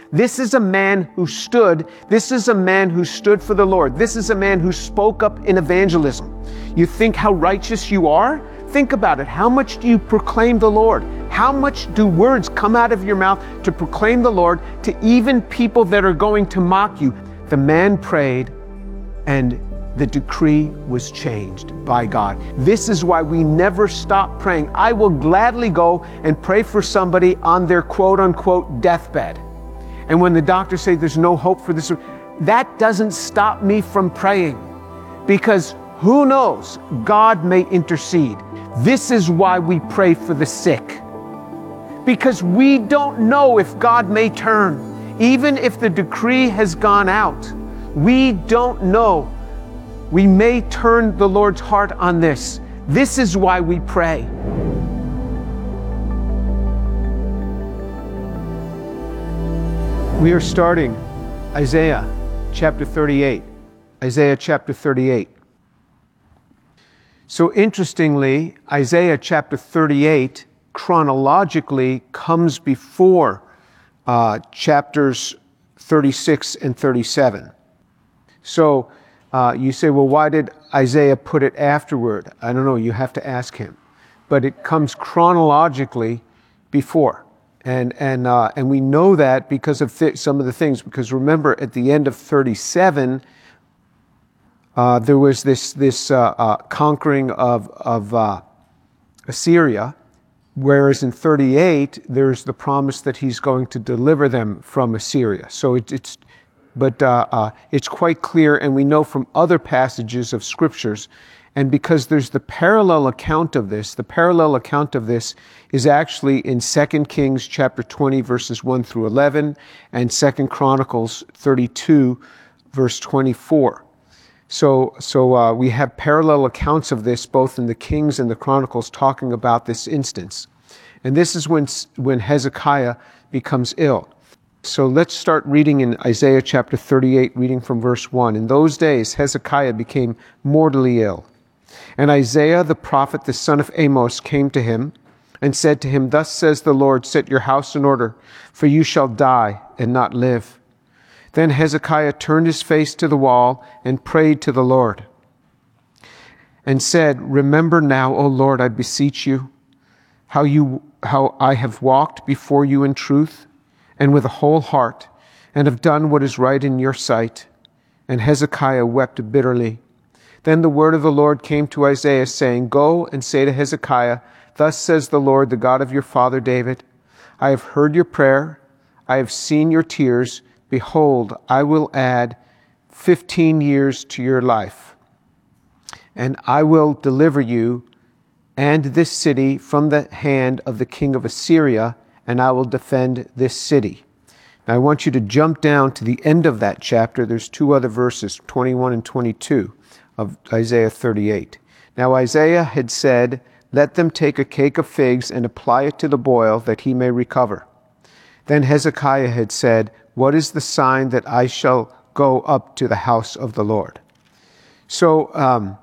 This is a man who stood. This is a man who stood for the Lord. This is a man who spoke up in evangelism. You think how righteous you are? Think about it. How much do you proclaim the Lord? How much do words come out of your mouth to proclaim the Lord to even people that are going to mock you? The man prayed, and the decree was changed by God. This is why we never stop praying. I will gladly go and pray for somebody on their quote-unquote deathbed. And when the doctors say there's no hope for this, that doesn't stop me from praying, because who knows, God may intercede. This is why we pray for the sick, because we don't know if God may turn. Even if the decree has gone out, we don't know. We may turn the Lord's heart on this. This is why we pray. We are starting Isaiah chapter 38. Isaiah chapter 38. So interestingly, Isaiah chapter 38 chronologically comes before chapters 36 and 37. So you say, well, why did Isaiah put it afterward? I don't know, you have to ask him. But it comes chronologically before. And we know that because of some of the things, because remember at the end of 37, there was this conquering of Assyria, whereas in 38, there's the promise that he's going to deliver them from Assyria. So it's quite clear, and we know from other passages of scriptures, and because there's the parallel account of this, is actually in 2 Kings chapter 20, verses 1 through 11, and 2 Chronicles 32, verse 24. So we have parallel accounts of this, both in the Kings and the Chronicles, talking about this instance. And this is when Hezekiah becomes ill. So let's start reading in Isaiah chapter 38, reading from verse 1. In those days, Hezekiah became mortally ill. And Isaiah the prophet, the son of Amos, came to him and said to him, Thus says the Lord, set your house in order, for you shall die and not live. Then Hezekiah turned his face to the wall and prayed to the Lord and said, Remember now, O Lord, I beseech you, how I have walked before you in truth and with a whole heart, and have done what is right in your sight. And Hezekiah wept bitterly. Then the word of the Lord came to Isaiah, saying, Go and say to Hezekiah, Thus says the Lord, the God of your father David, I have heard your prayer, I have seen your tears. Behold, I will add 15 years to your life, and I will deliver you and this city from the hand of the king of Assyria, and I will defend this city. Now I want you to jump down to the end of that chapter. There's two other verses, 21 and 22 of Isaiah 38. Now Isaiah had said, Let them take a cake of figs and apply it to the boil, that he may recover. Then Hezekiah had said, What is the sign that I shall go up to the house of the Lord? So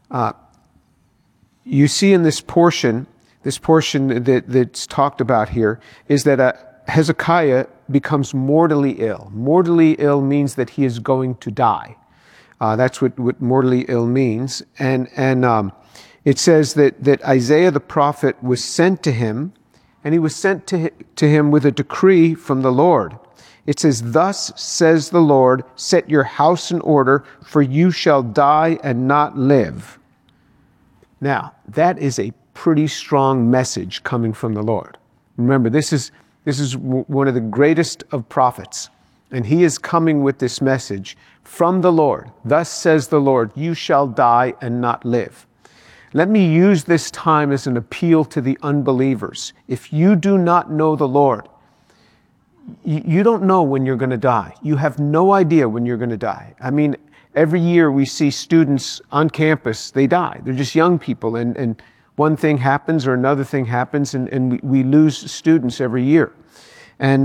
you see in this portion that's talked about here, is that Hezekiah becomes mortally ill. Mortally ill means that he is going to die. That's what mortally ill means. And it says that Isaiah the prophet was sent to him, and he was sent to him with a decree from the Lord. It says, Thus says the Lord, set your house in order, for you shall die and not live. Now, that is a pretty strong message coming from the Lord. Remember, this is one of the greatest of prophets, and he is coming with this message from the Lord. Thus says the Lord, you shall die and not live. Let me use this time as an appeal to the unbelievers. If you do not know the Lord, you don't know when you're going to die. You have no idea when you're going to die. I mean, every year we see students on campus, they die. They're just young people, and one thing happens or another thing happens, and we lose students every year. And,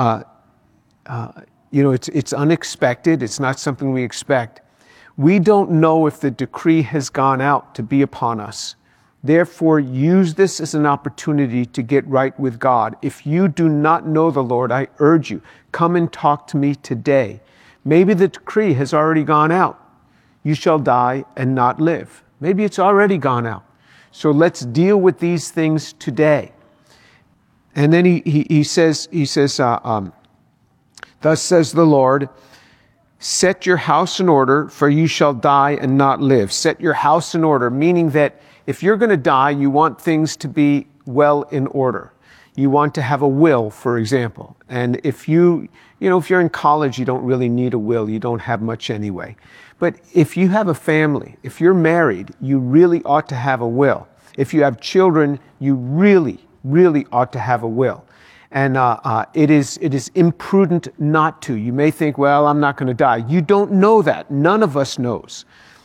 it's unexpected. It's not something we expect. We don't know if the decree has gone out to be upon us. Therefore, use this as an opportunity to get right with God. If you do not know the Lord, I urge you, come and talk to me today. Maybe the decree has already gone out. You shall die and not live. Maybe it's already gone out. So let's deal with these things today. And then he says, thus says the Lord, set your house in order, for you shall die and not live. Set your house in order, meaning that if you're going to die, you want things to be well in order. You want to have a will, for example. And if you're in college, you don't really need a will. You don't have much anyway. But if you have a family, if you're married, you really ought to have a will. If you have children, you really, really ought to have a will. And it is imprudent not to. You may think, well, I'm not going to die. You don't know that. None of us knows.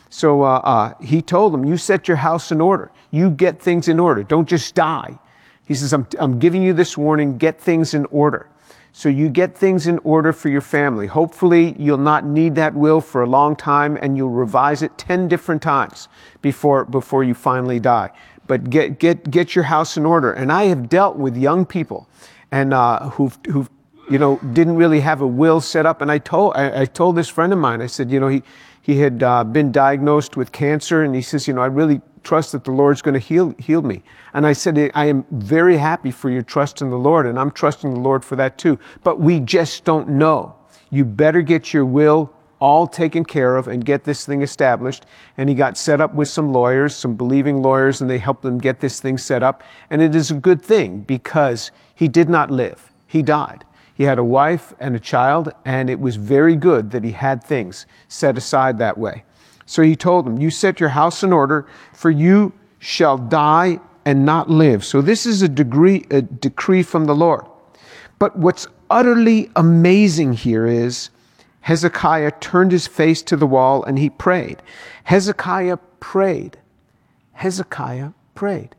So he told them, you set your house in order. You get things in order. Don't just die. He says, I'm giving you this warning, get things in order. So you get things in order for your family. Hopefully you'll not need that will for a long time, and you'll revise it 10 different times before you finally die. But get your house in order. And I have dealt with young people and who've didn't really have a will set up. And I told this friend of mine, I said, he had been diagnosed with cancer, and he says, I really trust that the Lord's going to heal me. And I said, I am very happy for your trust in the Lord, and I'm trusting the Lord for that too. But we just don't know. You better get your will all taken care of and get this thing established. And he got set up with some lawyers, some believing lawyers, and they helped him get this thing set up. And it is a good thing, because he did not live. He died. He had a wife and a child, and it was very good that he had things set aside that way. So he told them, you set your house in order, for you shall die and not live. So this is a decree from the Lord. But what's utterly amazing here is Hezekiah turned his face to the wall and he prayed. Hezekiah prayed. Hezekiah prayed.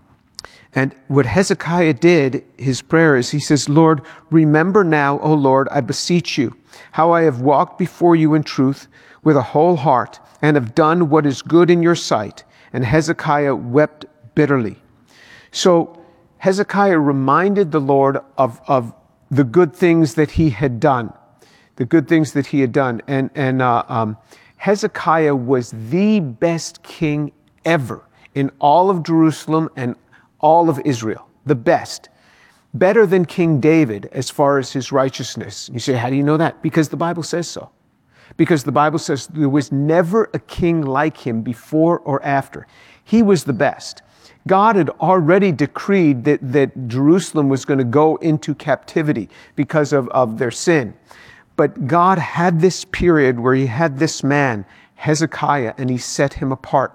And what Hezekiah did, his prayer is, he says, Lord, remember now, O Lord, I beseech you, how I have walked before you in truth with a whole heart, and have done what is good in your sight. And Hezekiah wept bitterly. So Hezekiah reminded the Lord of the good things that he had done. The good things that he had done. And Hezekiah was the best king ever in all of Jerusalem and all of Israel. The best. Better than King David as far as his righteousness. You say, how do you know that? Because the Bible says so. Because the Bible says there was never a king like him before or after. He was the best. God had already decreed that Jerusalem was going to go into captivity because of their sin. But God had this period where he had this man, Hezekiah, and he set him apart.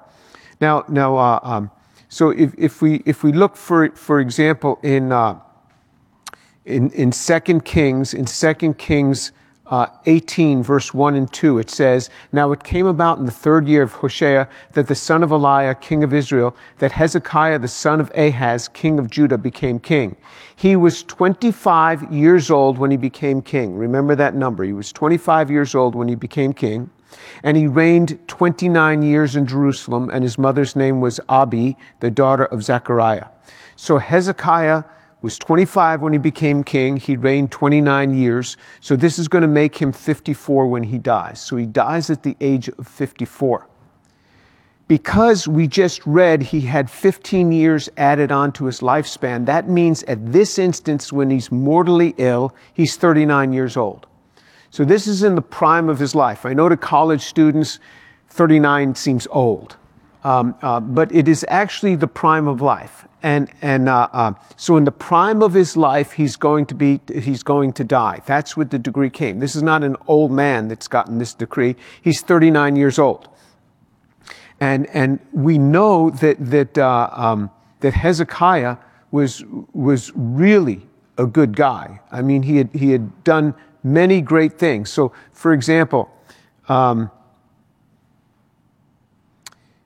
So if we look, for example, in 2 Kings 18, verse 1 and 2, it says, Now it came about in the 3rd year of Hoshea, that the son of Eliah, king of Israel, that Hezekiah, the son of Ahaz, king of Judah, became king. He was 25 years old when he became king. Remember that number. He was 25 years old when he became king. And he reigned 29 years in Jerusalem, and his mother's name was Abi, the daughter of Zechariah. So Hezekiah was 25 when he became king. He reigned 29 years. So this is going to make him 54 when he dies. So he dies at the age of 54. Because we just read he had 15 years added on to his lifespan, that means at this instance when he's mortally ill, he's 39 years old. So this is in the prime of his life. I know to college students, 39 seems old. But it is actually the prime of life. So in the prime of his life, he's going to die. That's what the decree came. This is not an old man that's gotten this decree. He's 39 years old. And we know that Hezekiah was really a good guy. I mean, he had done many great things. So, for example,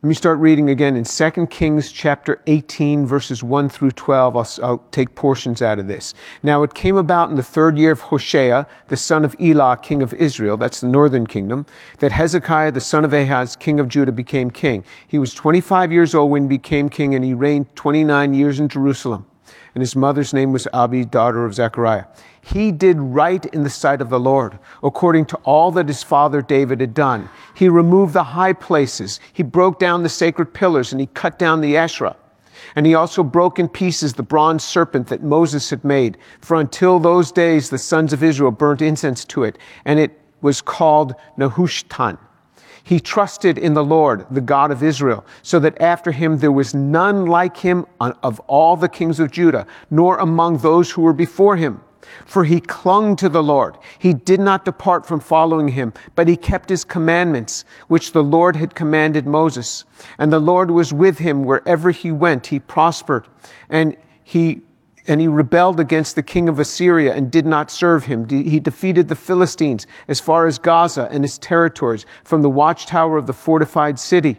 Let me start reading again in 2 Kings chapter 18, verses 1 through 12. I'll take portions out of this. Now it came about in the 3rd year of Hoshea, the son of Elah, king of Israel, that's the northern kingdom, that Hezekiah, the son of Ahaz, king of Judah, became king. He was 25 years old when he became king, and he reigned 29 years in Jerusalem. And his mother's name was Abi, daughter of Zechariah. He did right in the sight of the Lord, according to all that his father David had done. He removed the high places. He broke down the sacred pillars, and he cut down the Asherah. And he also broke in pieces the bronze serpent that Moses had made. For until those days the sons of Israel burnt incense to it, and it was called Nehushtan. He trusted in the Lord, the God of Israel, so that after him there was none like him of all the kings of Judah, nor among those who were before him. For he clung to the Lord. He did not depart from following him, but he kept his commandments, which the Lord had commanded Moses. And the Lord was with him wherever he went. He prospered, and he rebelled against the king of Assyria and did not serve him. He defeated the Philistines as far as Gaza and its territories, from the watchtower of the fortified city.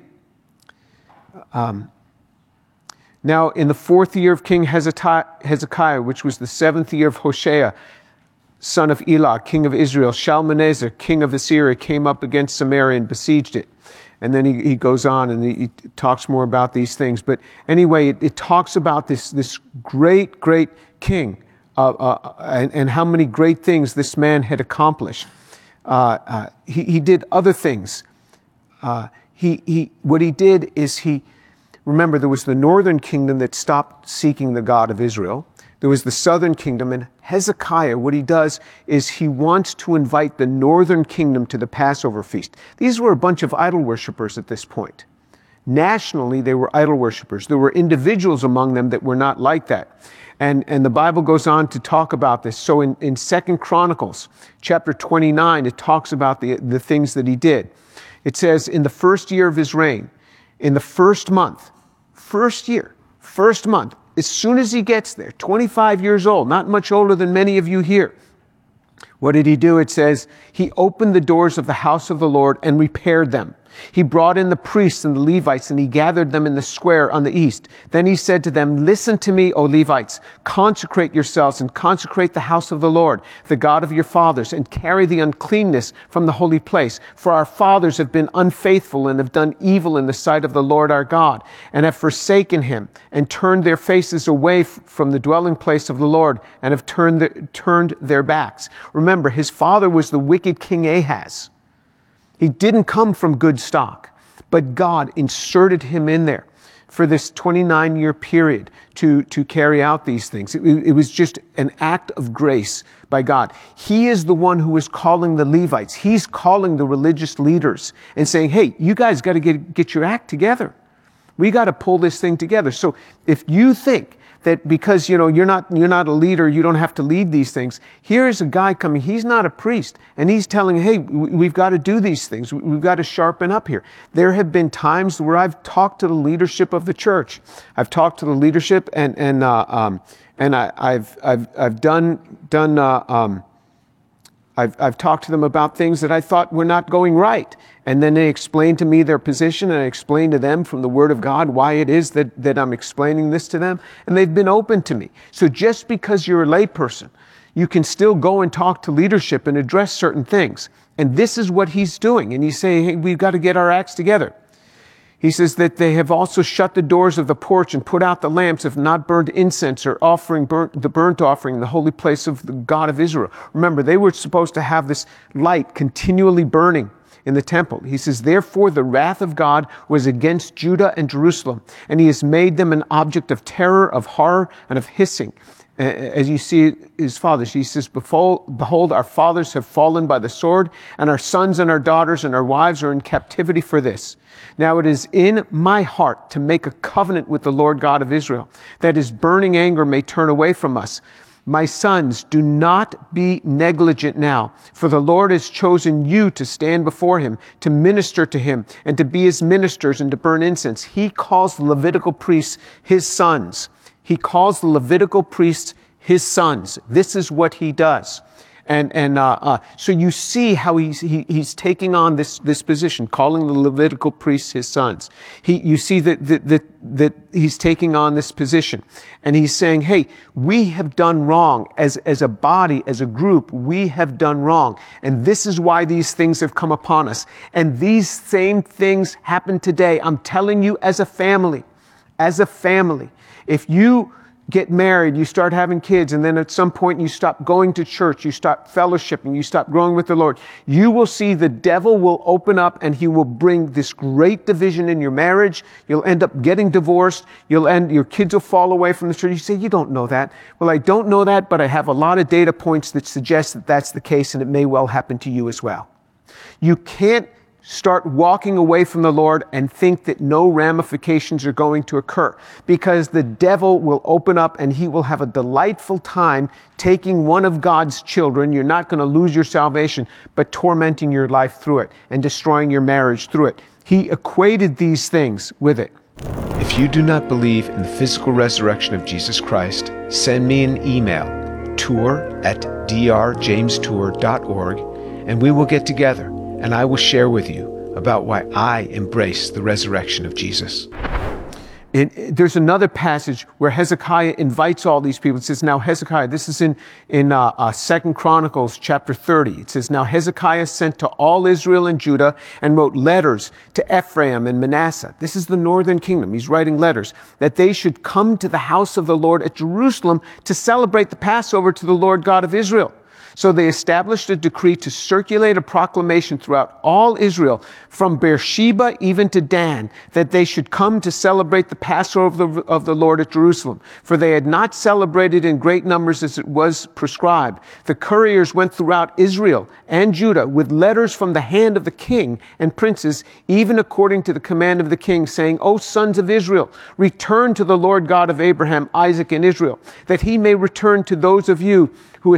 Now, in the 4th year of King Hezekiah, which was the 7th year of Hoshea, son of Elah, king of Israel, Shalmaneser, king of Assyria, came up against Samaria and besieged it. And then he goes on and he talks more about these things. But anyway, it talks about this great, great king and how many great things this man had accomplished. He did other things. What he did is remember, there was the northern kingdom that stopped seeking the God of Israel. There was the southern kingdom, and Hezekiah, what he does is he wants to invite the northern kingdom to the Passover feast. These were a bunch of idol worshipers at this point. Nationally, they were idol worshipers. There were individuals among them that were not like that. And the Bible goes on to talk about this. So in 2 Chronicles chapter 29, it talks about the things that he did. It says, in the 1st year of his reign, in the 1st month, first month, as soon as he gets there, 25 years old, not much older than many of you here. What did he do? It says, he opened the doors of the house of the Lord and repaired them. He brought in the priests and the Levites, and he gathered them in the square on the east. Then he said to them, listen to me, O Levites, consecrate yourselves and consecrate the house of the Lord, the God of your fathers, and carry the uncleanness from the holy place. For our fathers have been unfaithful and have done evil in the sight of the Lord our God, and have forsaken him, and turned their faces away from the dwelling place of the Lord, and have turned their backs. Remember, his father was the wicked King Ahaz. He didn't come from good stock, but God inserted him in there for this 29-year period to carry out these things. It was just an act of grace by God. He is the one who is calling the Levites. He's calling the religious leaders and saying, hey, you guys got to get your act together. We got to pull this thing together. So if you think that because you're not a leader, you don't have to lead these things. Here is a guy coming, he's not a priest, and he's telling, hey, we've got to do these things. We've got to sharpen up here. There have been times where I've talked to the leadership of the church. I've talked to the leadership and I've talked to them about things that I thought were not going right. And then they explained to me their position, and I explained to them from the Word of God why it is that I'm explaining this to them. And they've been open to me. So just because you're a layperson, you can still go and talk to leadership and address certain things. And this is what he's doing. And he's saying, hey, we've got to get our acts together. He says that they have also shut the doors of the porch and put out the lamps, have not burned incense or the burnt offering, the holy place of the God of Israel. Remember, they were supposed to have this light continually burning in the temple. He says, therefore the wrath of God was against Judah and Jerusalem, and he has made them an object of terror, of horror, and of hissing. As you see his fathers, he says, behold, our fathers have fallen by the sword, and our sons and our daughters and our wives are in captivity for this. Now it is in my heart to make a covenant with the Lord God of Israel, that his burning anger may turn away from us. My sons, do not be negligent now, for the Lord has chosen you to stand before him, to minister to him, and to be his ministers and to burn incense. He calls the Levitical priests his sons. He calls the Levitical priests his sons. This is what he does. So you see how he's taking on this position, calling the Levitical priests his sons. You see that he's taking on this position, and he's saying, hey, we have done wrong as a body, as a group, we have done wrong. And this is why these things have come upon us. And these same things happen today. I'm telling you, as a family, if you get married, you start having kids, and then at some point you stop going to church, you stop fellowshipping, you stop growing with the Lord, you will see the devil will open up and he will bring this great division in your marriage. You'll end up getting divorced. Your kids will fall away from the church. You say, you don't know that. Well, I don't know that, but I have a lot of data points that suggest that that's the case, and it may well happen to you as well. You can't start walking away from the Lord and think that no ramifications are going to occur, because the devil will open up and he will have a delightful time taking one of God's children. You're not going to lose your salvation, but tormenting your life through it and destroying your marriage through it. He equated these things with it. If you do not believe in the physical resurrection of Jesus Christ, send me an email, tour@drjamestour.org, and we will get together, and I will share with you about why I embrace the resurrection of Jesus. There's another passage where Hezekiah invites all these people. It says, now Hezekiah, this is in 2 Chronicles chapter 30. It says, now Hezekiah sent to all Israel and Judah and wrote letters to Ephraim and Manasseh. This is the northern kingdom. He's writing letters that they should come to the house of the Lord at Jerusalem to celebrate the Passover to the Lord God of Israel. So they established a decree to circulate a proclamation throughout all Israel, from Beersheba even to Dan, that they should come to celebrate the Passover of the Lord at Jerusalem. For they had not celebrated in great numbers as it was prescribed. The couriers went throughout Israel and Judah with letters from the hand of the king and princes, even according to the command of the king, saying, O sons of Israel, return to the Lord God of Abraham, Isaac, and Israel, that he may return to those of you who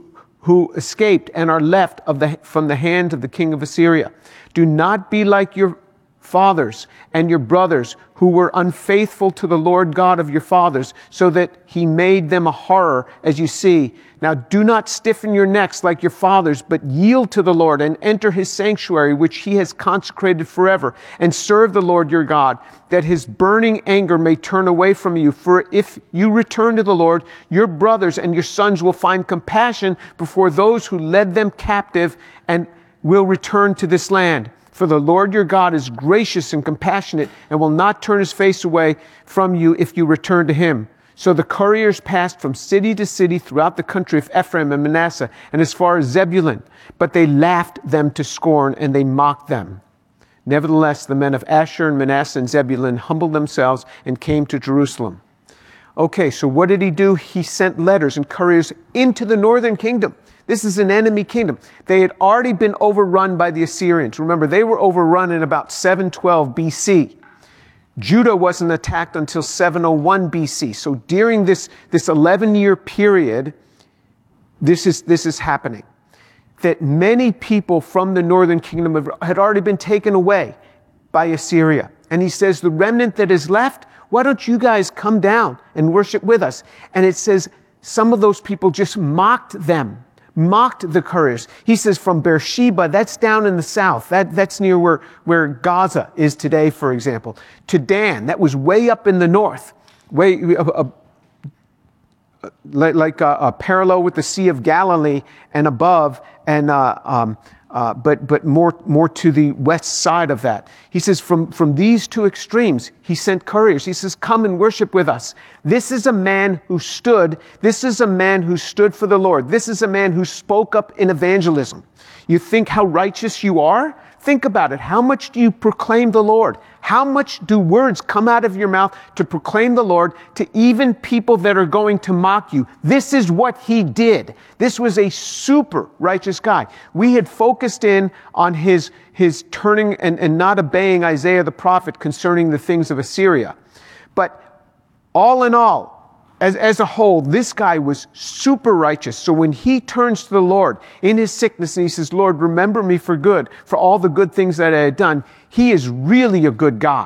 escaped and are left from the hand of the king of Assyria. Do not be like your fathers and your brothers who were unfaithful to the Lord God of your fathers, so that he made them a horror, as you see. Now do not stiffen your necks like your fathers, but yield to the Lord and enter his sanctuary, which he has consecrated forever, and serve the Lord your God, that his burning anger may turn away from you. For if you return to the Lord, your brothers and your sons will find compassion before those who led them captive, and will return to this land. For the Lord your God is gracious and compassionate, and will not turn his face away from you if you return to him. So the couriers passed from city to city throughout the country of Ephraim and Manasseh, and as far as Zebulun. But they laughed them to scorn, and they mocked them. Nevertheless, the men of Asher and Manasseh and Zebulun humbled themselves and came to Jerusalem. Okay, so what did he do? He sent letters and couriers into the northern kingdom. This is an enemy kingdom. They had already been overrun by the Assyrians. Remember, they were overrun in about 712 BC. Judah wasn't attacked until 701 BC. So during this 11-year period, this is happening. That many people from the northern kingdom had already been taken away by Assyria. And he says, the remnant that is left, why don't you guys come down and worship with us? And it says some of those people just mocked them. Mocked the couriers. He says from Beersheba, that's down in the south. That's near where Gaza is today, for example, to Dan, that was way up in the north, like parallel with the Sea of Galilee and above, and but more to the west side of that. He says from these two extremes, he sent couriers. He says, come and worship with us. This is a man who stood for the Lord. This is a man who spoke up in evangelism. You think how righteous you are? Think about it. How much do you proclaim the Lord? How much do words come out of your mouth to proclaim the Lord to even people that are going to mock you? This is what he did. This was a super righteous guy. We had focused in on his turning and not obeying Isaiah the prophet concerning the things of Assyria. But all in all, as a whole, this guy was super righteous. So when he turns to the Lord in his sickness and he says, Lord, remember me for good, for all the good things that I had done, he is really a good God.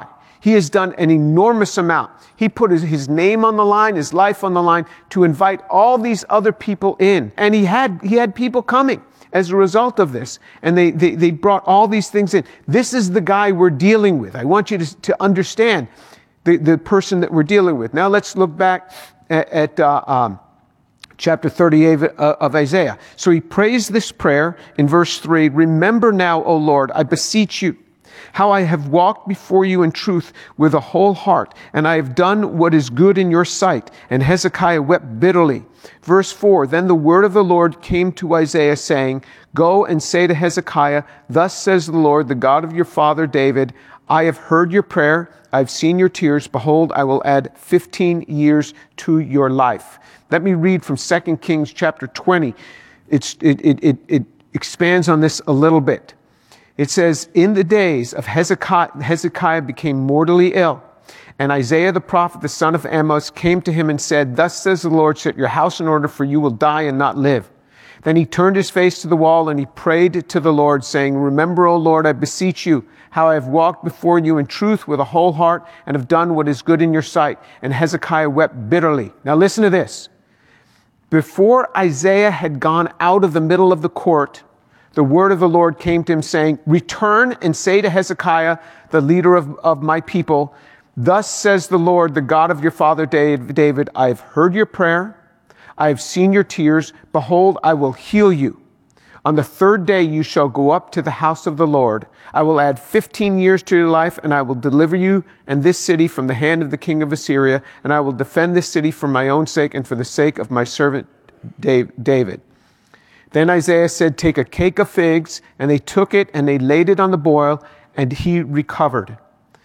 He has done an enormous amount. He put his name on the line, his life on the line, to invite all these other people in. And he had people coming as a result of this. And they brought all these things in. This is the guy we're dealing with. I want you to understand the person that we're dealing with. Now let's look back at chapter 38 of Isaiah. So he prays this prayer in verse 3. Remember now, O Lord, I beseech you, how I have walked before you in truth with a whole heart, and I have done what is good in your sight. And Hezekiah wept bitterly. Verse 4, then the word of the Lord came to Isaiah, saying, go and say to Hezekiah, thus says the Lord, the God of your father David, I have heard your prayer, I have seen your tears. Behold, I will add 15 years to your life. Let me read from 2 Kings chapter 20. It expands on this a little bit. It says, in the days of Hezekiah became mortally ill, and Isaiah the prophet, the son of Amos, came to him and said, thus says the Lord, set your house in order, for you will die and not live. Then he turned his face to the wall and he prayed to the Lord, saying, remember, O Lord, I beseech you, how I have walked before you in truth with a whole heart and have done what is good in your sight. And Hezekiah wept bitterly. Now listen to this. Before Isaiah had gone out of the middle of the court, the word of the Lord came to him, saying, return and say to Hezekiah, the leader of my people, thus says the Lord, the God of your father David, I have heard your prayer, I have seen your tears. Behold, I will heal you. On the third day you shall go up to the house of the Lord. I will add 15 years to your life, and I will deliver you and this city from the hand of the king of Assyria, and I will defend this city for my own sake and for the sake of my servant David. Then Isaiah said, take a cake of figs, and they took it and they laid it on the boil, and he recovered.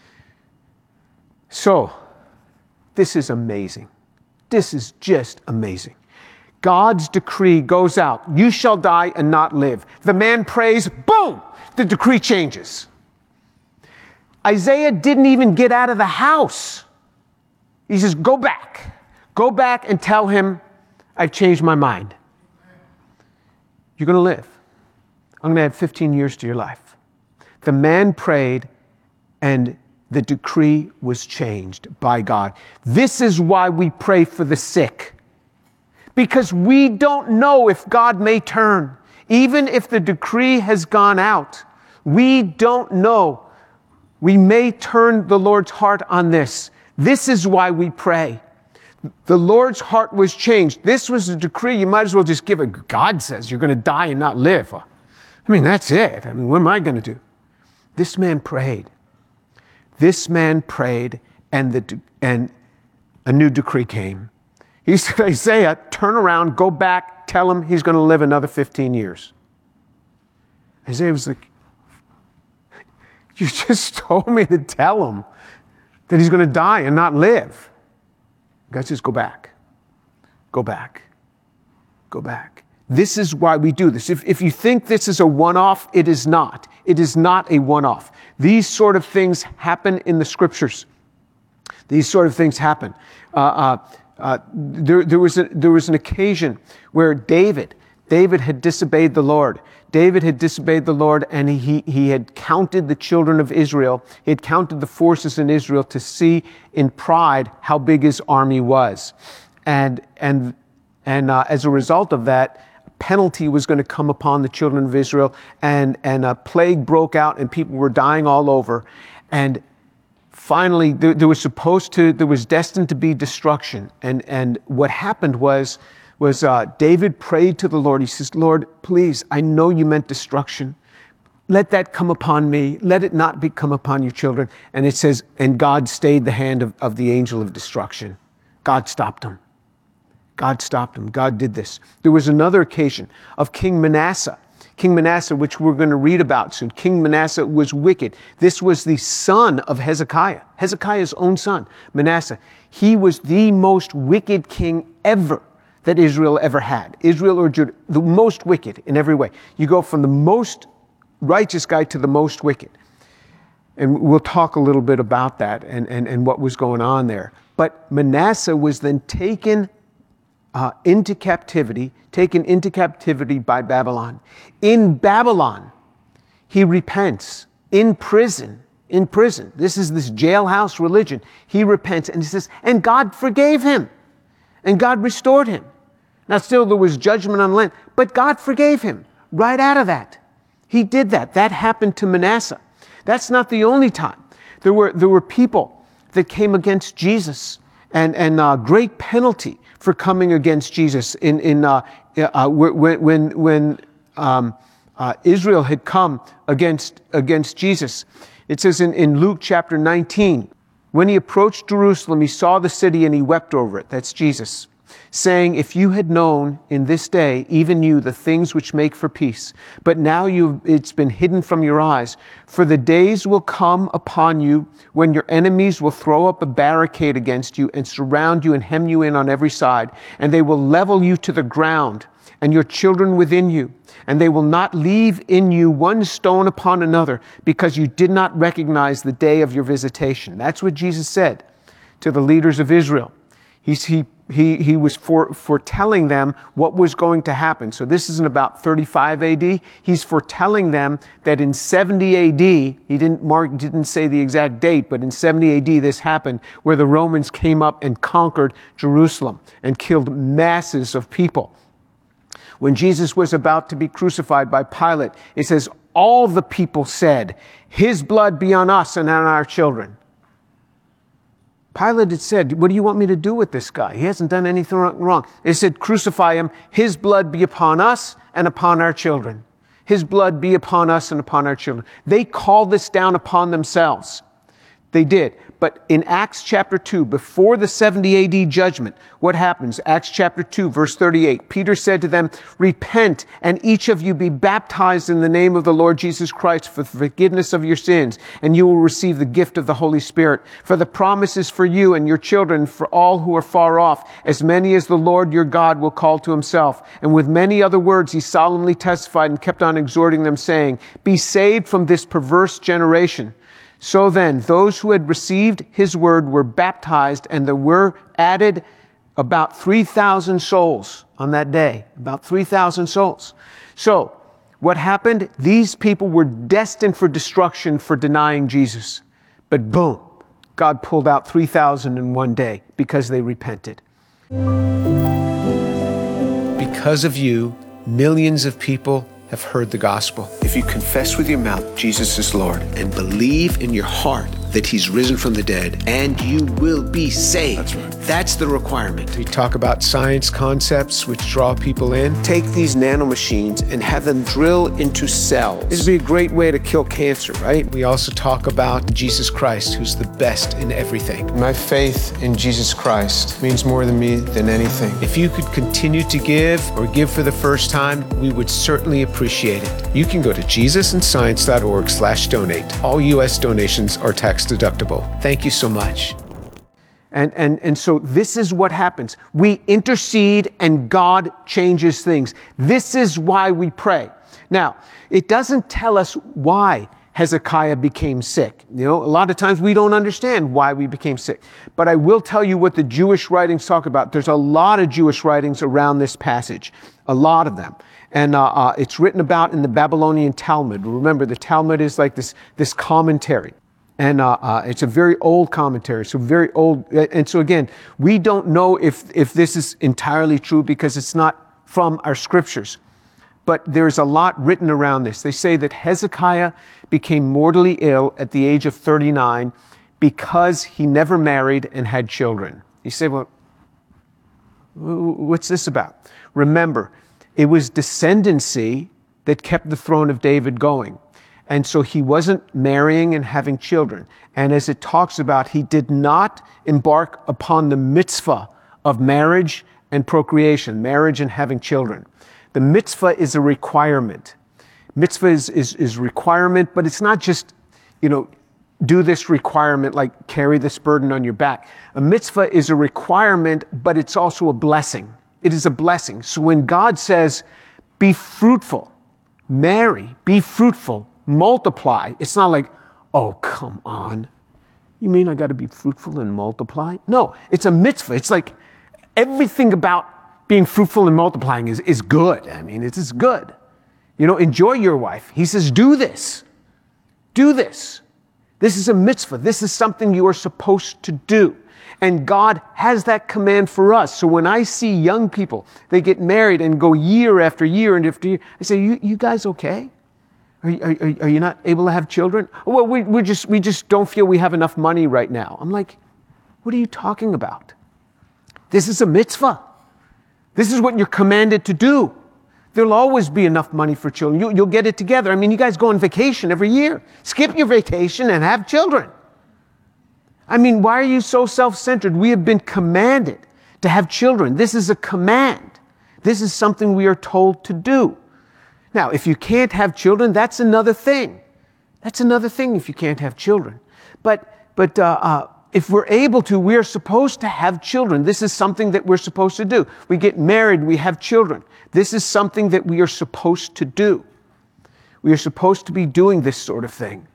So, this is amazing. This is just amazing. God's decree goes out. You shall die and not live. The man prays, boom, the decree changes. Isaiah didn't even get out of the house. He says, go back and tell him I've changed my mind. You're going to live. I'm going to add 15 years to your life. The man prayed, and the decree was changed by God. This is why we pray for the sick. Because we don't know if God may turn. Even if the decree has gone out, we don't know. We may turn the Lord's heart on this. This is why we pray. The Lord's heart was changed. This was a decree. You might as well just give it. God says you're going to die and not live. I mean, that's it. I mean, what am I going to do? This man prayed. This man prayed, and a new decree came. He said, Isaiah, turn around, go back, tell him he's going to live another 15 years. Isaiah was like, you just told me to tell him that he's going to die and not live. God says, go back. Go back. Go back. This is why we do this. If you think this is a one-off, it is not. It is not a one-off. These sort of things happen in the scriptures. These sort of things happen. There was an occasion where David had disobeyed the Lord. David had disobeyed the Lord, and he had counted the children of Israel. He had counted the forces in Israel to see in pride how big his army was. And as a result of that, penalty was going to come upon the children of Israel, and a plague broke out, and people were dying all over. And finally, there was destined to be destruction. And what happened was David prayed to the Lord. He says, Lord, please, I know you meant destruction. Let that come upon me. Let it not come upon your children. And it says, and God stayed the hand of the angel of destruction. God stopped him. God stopped him. God did this. There was another occasion of King Manasseh. King Manasseh, which we're going to read about soon. King Manasseh was wicked. This was the son of Hezekiah, Hezekiah's own son, Manasseh. He was the most wicked king ever that Israel ever had. Israel or Judah, the most wicked in every way. You go from the most righteous guy to the most wicked. And we'll talk a little bit about that and what was going on there. But Manasseh was then taken into captivity by Babylon. In Babylon, he repents. In prison, in prison. This is this jailhouse religion. He repents, and he says, and God forgave him, and God restored him. Now still there was judgment on the land, but God forgave him right out of that. He did that. That happened to Manasseh. That's not the only time. There were people that came against Jesus, and great penalty for coming against Jesus. When Israel had come against Jesus, it says in Luke chapter 19, when he approached Jerusalem, he saw the city and he wept over it. That's Jesus, saying, if you had known in this day, even you, the things which make for peace, but now it's been hidden from your eyes. For the days will come upon you when your enemies will throw up a barricade against you and surround you and hem you in on every side, and they will level you to the ground and your children within you, and they will not leave in you one stone upon another, because you did not recognize the day of your visitation. That's what Jesus said to the leaders of Israel. He was foretelling them what was going to happen. So this is in about 35 AD. He's foretelling them that in 70 AD, he didn't say the exact date, but in 70 AD this happened, where the Romans came up and conquered Jerusalem and killed masses of people. When Jesus was about to be crucified by Pilate, it says, all the people said, his blood be on us and on our children. Pilate had said, what do you want me to do with this guy? He hasn't done anything wrong. They said, crucify him. His blood be upon us and upon our children. His blood be upon us and upon our children. They called this down upon themselves. They did. But in Acts chapter 2, before the 70 AD judgment, what happens? Acts chapter 2, verse 38. Peter said to them, repent, and each of you be baptized in the name of the Lord Jesus Christ for the forgiveness of your sins, and you will receive the gift of the Holy Spirit. For the promise is for you and your children, for all who are far off, as many as the Lord your God will call to himself. And with many other words he solemnly testified and kept on exhorting them, saying, be saved from this perverse generation. So then, those who had received his word were baptized, and there were added about 3,000 souls on that day. About 3,000 souls. So, what happened? These people were destined for destruction for denying Jesus. But boom, God pulled out 3,000 in one day because they repented. Because of you, millions of people have heard the gospel. If you confess with your mouth Jesus is Lord and believe in your heart that he's risen from the dead, and you will be saved. That's right. That's the requirement. We talk about science concepts which draw people in. Take these nanomachines and have them drill into cells. This would be a great way to kill cancer, right? We also talk about Jesus Christ, who's the best in everything. My faith in Jesus Christ means more to me than anything. If you could continue to give or give for the first time, we would certainly appreciate it. You can go to jesusandScience.org/donate. All U.S. donations are tax deductible. Thank you so much. And so this is what happens. We intercede and God changes things. This is why we pray. Now, it doesn't tell us why Hezekiah became sick. You know, a lot of times we don't understand why we became sick. But I will tell you what the Jewish writings talk about. There's a lot of Jewish writings around this passage. A lot of them. And it's written about in the Babylonian Talmud. Remember, the Talmud is like this commentary. And it's a very old commentary, so very old. And so again, we don't know if this is entirely true because it's not from our scriptures. But there's a lot written around this. They say that Hezekiah became mortally ill at the age of 39 because he never married and had children. You say, well, what's this about? Remember, it was descendancy that kept the throne of David going. And so he wasn't marrying and having children. And as it talks about, he did not embark upon the mitzvah of marriage and procreation, marriage and having children. The mitzvah is a requirement. Mitzvah is requirement, but it's not just, do this requirement like carry this burden on your back. A mitzvah is a requirement, but it's also a blessing. It is a blessing. So when God says, be fruitful, marry, be fruitful, multiply, it's not like, oh, come on. You mean I got to be fruitful and multiply? No, it's a mitzvah. It's like everything about being fruitful and multiplying is good. I mean, it's good. Enjoy your wife. He says, do this. Do this. This is a mitzvah. This is something you are supposed to do. And God has that command for us. So when I see young people, they get married and go year after year and after year, I say, you guys okay? Are you not able to have children? Well, we just don't feel we have enough money right now. I'm like, what are you talking about? This is a mitzvah. This is what you're commanded to do. There'll always be enough money for children. You'll get it together. I mean, you guys go on vacation every year. Skip your vacation and have children. I mean, why are you so self-centered? We have been commanded to have children. This is a command. This is something we are told to do. Now, if you can't have children, that's another thing. That's another thing if you can't have children. But if we're able to, we are supposed to have children. This is something that we're supposed to do. We get married, we have children. This is something that we are supposed to do. We are supposed to be doing this sort of thing.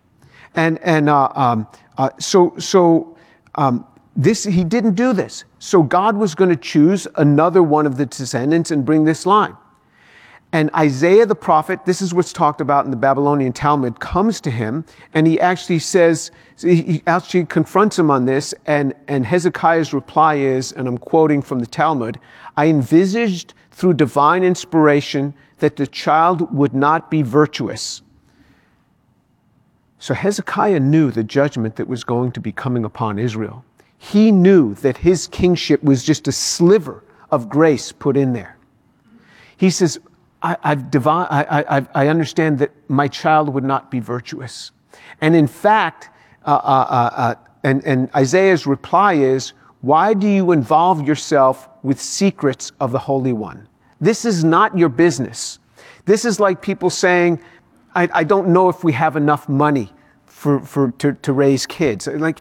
He didn't do this. So God was going to choose another one of the descendants and bring this line. And Isaiah the prophet, this is what's talked about in the Babylonian Talmud, comes to him and he actually says, he actually confronts him on this, and Hezekiah's reply is, and I'm quoting from the Talmud, I envisaged through divine inspiration that the child would not be virtuous. So Hezekiah knew the judgment that was going to be coming upon Israel. He knew that his kingship was just a sliver of grace put in there. He says, I understand that my child would not be virtuous. And in fact, and Isaiah's reply is, why do you involve yourself with secrets of the Holy One? This is not your business. This is like people saying, I don't know if we have enough money to raise kids. Like,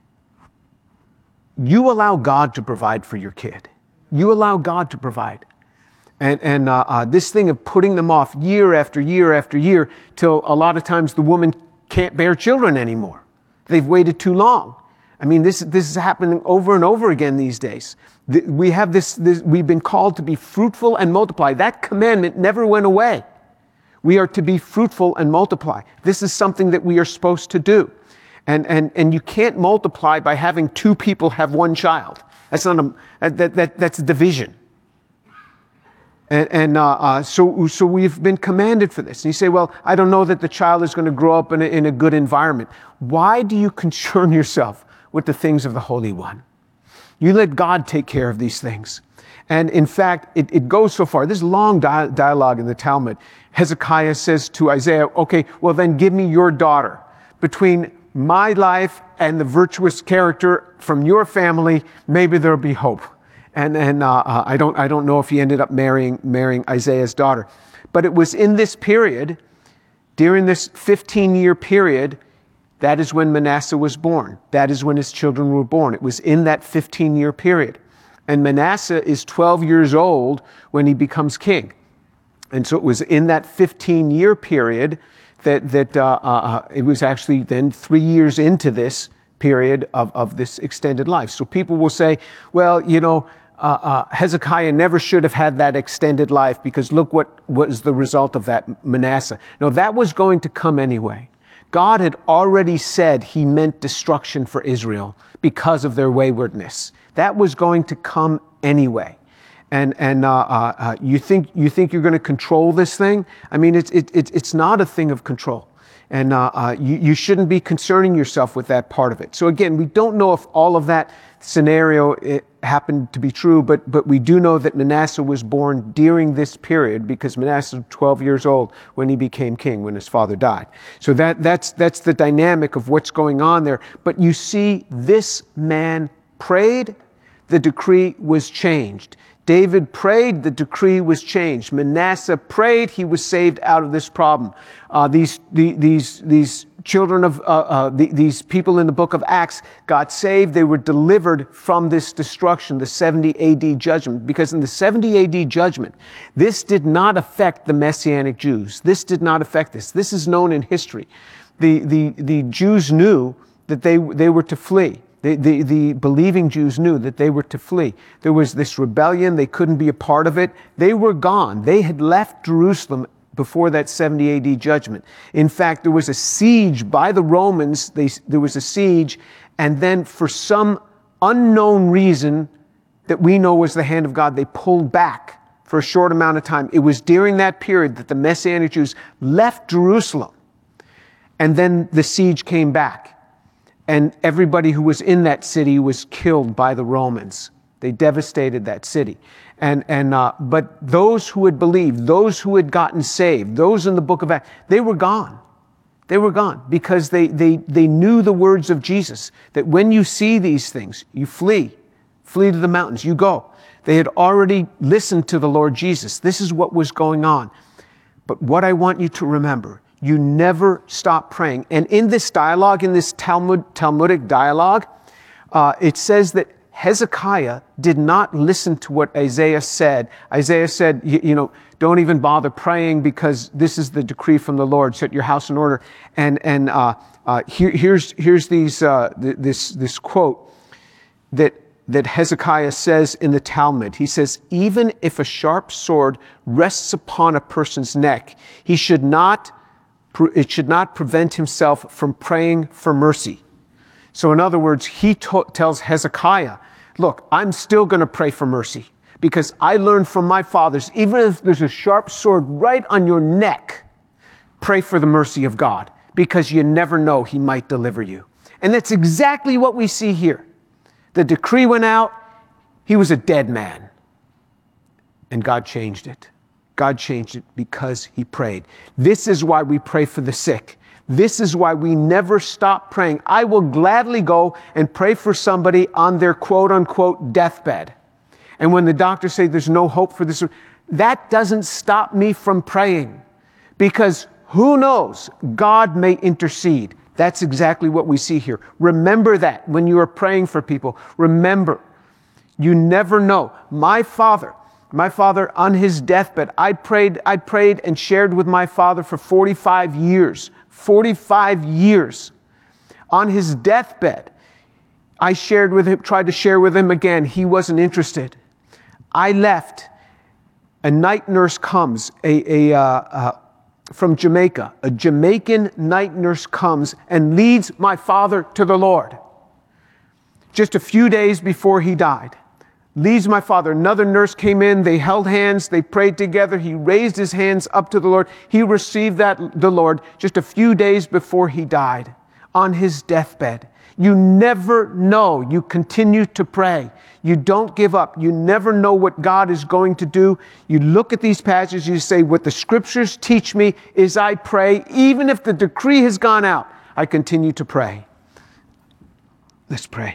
you allow God to provide for your kid. You allow God to provide. And this thing of putting them off year after year after year till a lot of times the woman can't bear children anymore. They've waited too long. I mean, this is happening over and over again these days. We have this, we've been called to be fruitful and multiply. That commandment never went away. We are to be fruitful and multiply. This is something that we are supposed to do. And you can't multiply by having two people have one child. That's not that's division. So we've been commanded for this. And you say, well, I don't know that the child is going to grow up in a good environment. Why do you concern yourself with the things of the Holy One? You let God take care of these things. And in fact, it goes so far. This is long dialogue in the Talmud. Hezekiah says to Isaiah, okay, well then give me your daughter. Between my life and the virtuous character from your family, maybe there'll be hope. And I don't know if he ended up marrying Isaiah's daughter. But it was in this period, during this 15-year period, that is when Manasseh was born. That is when his children were born. It was in that 15-year period. And Manasseh is 12 years old when he becomes king. And so it was in that 15-year period that it was actually then 3 years into this period of this extended life. So people will say, well, Hezekiah never should have had that extended life because look what was the result of that, Manasseh. No, that was going to come anyway. God had already said he meant destruction for Israel because of their waywardness. That was going to come anyway. And you think you're going to control this thing? I mean, it's not a thing of control. And you shouldn't be concerning yourself with that part of it. So again, we don't know if all of that scenario happened to be true, but we do know that Manasseh was born during this period because Manasseh was 12 years old when he became king, when his father died. So that's the dynamic of what's going on there. But you see, this man prayed, the decree was changed. David prayed, the decree was changed. Manasseh prayed, he was saved out of this problem. These children of these people in the book of Acts got saved. They were delivered from this destruction, the 70 AD judgment. Because in the 70 AD judgment, this did not affect the Messianic Jews. This did not affect this. This is known in history. The Jews knew that they were to flee. The believing Jews knew that they were to flee. There was this rebellion. They couldn't be a part of it. They were gone. They had left Jerusalem before that 70 AD judgment. In fact, there was a siege by the Romans. There was a siege, and then for some unknown reason that we know was the hand of God, they pulled back for a short amount of time. It was during that period that the Messianic Jews left Jerusalem, and then the siege came back. And everybody who was in that city was killed by the Romans. They devastated that city. But those who had believed, those who had gotten saved, those in the book of Acts, they were gone. They were gone because they knew the words of Jesus, that when you see these things, you flee to the mountains, you go. They had already listened to the Lord Jesus. This is what was going on. But what I want you to remember, you never stop praying. And in this dialogue, in this Talmudic dialogue, it says that Hezekiah did not listen to what Isaiah said. Isaiah said, don't even bother praying because this is the decree from the Lord. Set your house in order. Here's this quote that Hezekiah says in the Talmud. He says, even if a sharp sword rests upon a person's neck, it should not prevent himself from praying for mercy. So in other words, he tells Hezekiah, look, I'm still going to pray for mercy because I learned from my fathers, even if there's a sharp sword right on your neck, pray for the mercy of God because you never know, he might deliver you. And that's exactly what we see here. The decree went out. He was a dead man. And God changed it. God changed it because he prayed. This is why we pray for the sick. This is why we never stop praying. I will gladly go and pray for somebody on their quote unquote deathbed. And when the doctors say there's no hope for this, that doesn't stop me from praying because who knows, God may intercede. That's exactly what we see here. Remember that when you are praying for people. Remember, you never know. My father on his deathbed, I prayed and shared with my father for 45 years. 45 years. On his deathbed, I shared with him, tried to share with him again. He wasn't interested. I left. A night nurse comes, from Jamaica. A Jamaican night nurse comes and leads my father to the Lord. Just a few days before he died. Leads my father. Another nurse came in. They held hands. They prayed together. He raised his hands up to the Lord. He received the Lord just a few days before he died on his deathbed. You never know. You continue to pray. You don't give up. You never know what God is going to do. You look at these passages, you say, what the scriptures teach me is I pray. Even if the decree has gone out, I continue to pray. Let's pray.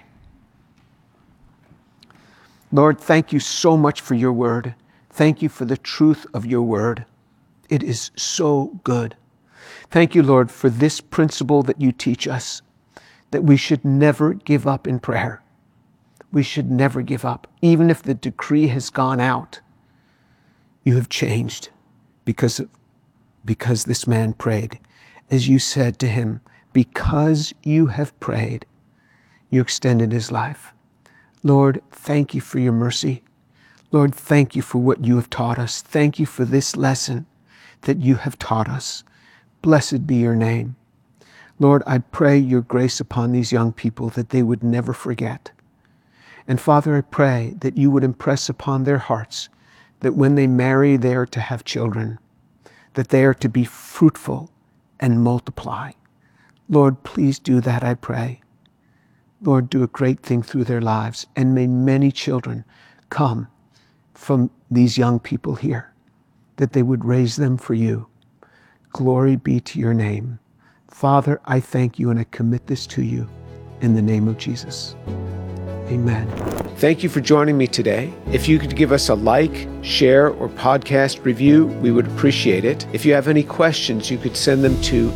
Lord, thank you so much for your word. Thank you for the truth of your word. It is so good. Thank you, Lord, for this principle that you teach us, that we should never give up in prayer. We should never give up. Even if the decree has gone out, you have changed because this man prayed. As you said to him, because you have prayed, you extended his life. Lord, thank you for your mercy. Lord, thank you for what you have taught us. Thank you for this lesson that you have taught us. Blessed be your name. Lord, I pray your grace upon these young people that they would never forget. And Father, I pray that you would impress upon their hearts that when they marry, they are to have children, that they are to be fruitful and multiply. Lord, please do that, I pray. Lord, do a great thing through their lives, and may many children come from these young people here, that they would raise them for you. Glory be to your name. Father, I thank you and I commit this to you in the name of Jesus. Amen. Thank you for joining me today. If you could give us a like, share, or podcast review, we would appreciate it. If you have any questions, you could send them to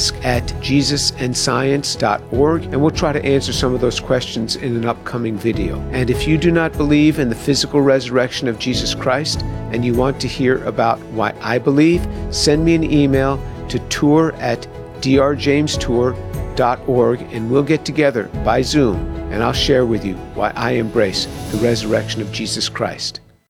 ask@jesusandscience.org, and we'll try to answer some of those questions in an upcoming video. And if you do not believe in the physical resurrection of Jesus Christ, and you want to hear about why I believe, send me an email to tour@drjamestour.org, and we'll get together by Zoom, and I'll share with you why I embrace the resurrection of Jesus Christ.